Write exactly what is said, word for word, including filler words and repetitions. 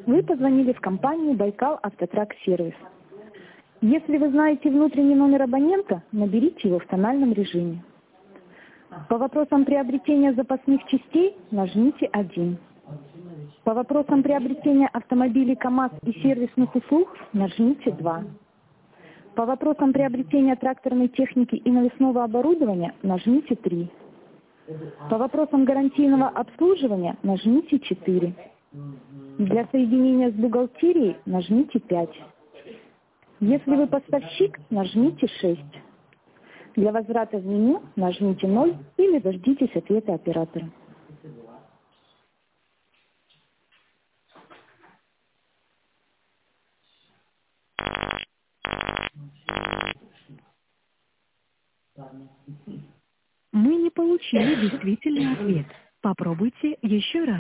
Вы позвонили в компанию «Байкал Автотрак Сервис». Если вы знаете внутренний номер абонента, наберите его в тональном режиме. По вопросам приобретения запасных частей нажмите один. По вопросам приобретения автомобилей КАМАЗ и сервисных услуг нажмите два. По вопросам приобретения тракторной техники и навесного оборудования нажмите три. По вопросам гарантийного обслуживания нажмите четыре. Для соединения с бухгалтерией нажмите пять. Если вы поставщик, нажмите шесть. Для возврата в меню нажмите ноль или дождитесь ответа оператора. Мы не получили действительный ответ. Попробуйте еще раз.